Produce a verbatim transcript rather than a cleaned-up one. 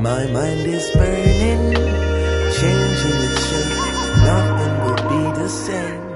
My mind is burning, changing its shape. Nothing will be the same.